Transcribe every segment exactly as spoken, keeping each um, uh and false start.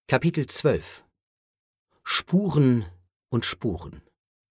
Kapitel zwölf Spuren und Spuren.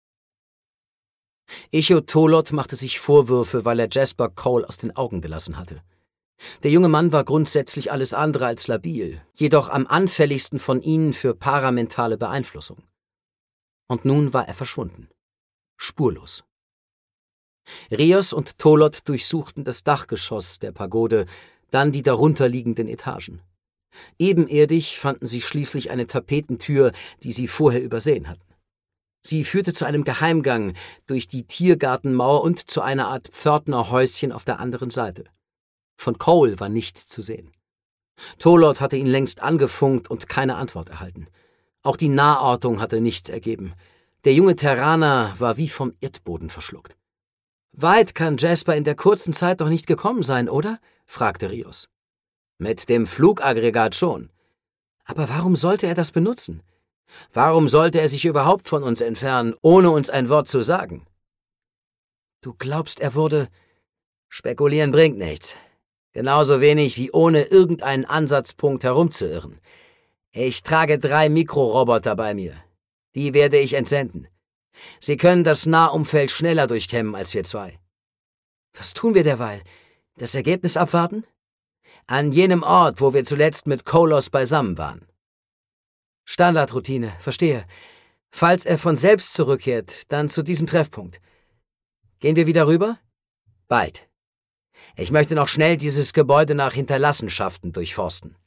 Echo Tolot machte sich Vorwürfe, weil er Jasper Cole aus den Augen gelassen hatte. Der junge Mann war grundsätzlich alles andere als labil, jedoch am anfälligsten von ihnen für paramentale Beeinflussung. Und nun war er verschwunden. Spurlos. Rios und Tolot durchsuchten das Dachgeschoss der Pagode, dann die darunterliegenden Etagen. Ebenerdig fanden sie schließlich eine Tapetentür, die sie vorher übersehen hatten. Sie führte zu einem Geheimgang durch die Tiergartenmauer und zu einer Art Pförtnerhäuschen auf der anderen Seite. Von Cole war nichts zu sehen. Tolot hatte ihn längst angefunkt und keine Antwort erhalten. Auch die Nahortung hatte nichts ergeben. Der junge Terraner war wie vom Erdboden verschluckt. »Weit kann Jasper in der kurzen Zeit doch nicht gekommen sein, oder?« fragte Rios. »Mit dem Flugaggregat schon. Aber warum sollte er das benutzen? Warum sollte er sich überhaupt von uns entfernen, ohne uns ein Wort zu sagen?« »Du glaubst, er wurde...« »Spekulieren bringt nichts. Genauso wenig wie ohne irgendeinen Ansatzpunkt herumzuirren. Ich trage drei Mikroroboter bei mir. Die werde ich entsenden. Sie können das Nahumfeld schneller durchkämmen als wir zwei.« »Was tun wir derweil? Das Ergebnis abwarten?« »An jenem Ort, wo wir zuletzt mit Kolos beisammen waren.« »Standardroutine, verstehe. Falls er von selbst zurückkehrt, dann zu diesem Treffpunkt. Gehen wir wieder rüber?« »Bald. Ich möchte noch schnell dieses Gebäude nach Hinterlassenschaften durchforsten.«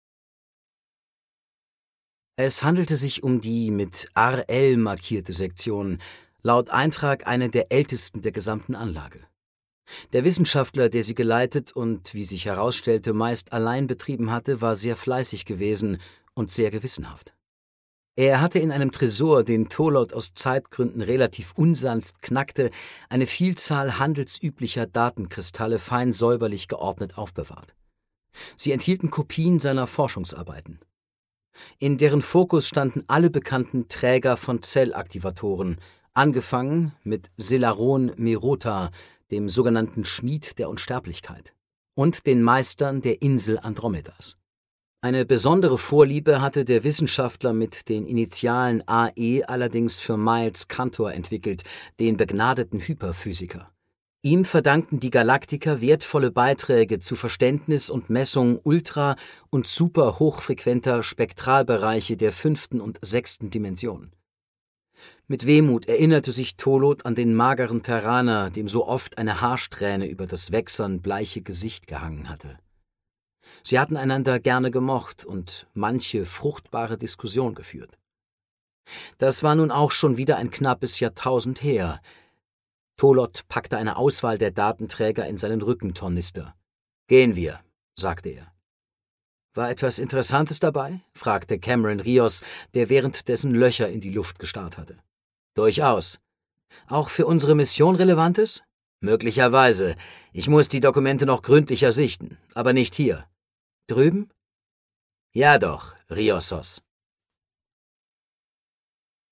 Es handelte sich um die mit R L markierte Sektion, laut Eintrag eine der ältesten der gesamten Anlage. Der Wissenschaftler, der sie geleitet und, wie sich herausstellte, meist allein betrieben hatte, war sehr fleißig gewesen und sehr gewissenhaft. Er hatte in einem Tresor, den Tolot aus Zeitgründen relativ unsanft knackte, eine Vielzahl handelsüblicher Datenkristalle fein säuberlich geordnet aufbewahrt. Sie enthielten Kopien seiner Forschungsarbeiten. In deren Fokus standen alle bekannten Träger von Zellaktivatoren, angefangen mit Celaron Merota, dem sogenannten Schmied der Unsterblichkeit, und den Meistern der Insel Andromedas. Eine besondere Vorliebe hatte der Wissenschaftler mit den Initialen A E allerdings für Miles Cantor entwickelt, den begnadeten Hyperphysiker. Ihm verdankten die Galaktiker wertvolle Beiträge zu Verständnis und Messung ultra- und superhochfrequenter Spektralbereiche der fünften und sechsten Dimension. Mit Wehmut erinnerte sich Tolot an den mageren Terraner, dem so oft eine Haarsträhne über das wächsern bleiche Gesicht gehangen hatte. Sie hatten einander gerne gemocht und manche fruchtbare Diskussion geführt. Das war nun auch schon wieder ein knappes Jahrtausend her. Tolot packte eine Auswahl der Datenträger in seinen Rückentornister. »Gehen wir«, sagte er. »War etwas Interessantes dabei?« fragte Cameron Rios, der währenddessen Löcher in die Luft gestarrt hatte. »Durchaus. Auch für unsere Mission Relevantes?« »Möglicherweise. Ich muss die Dokumente noch gründlicher sichten, aber nicht hier.« »Drüben?« »Ja doch, Riosos.«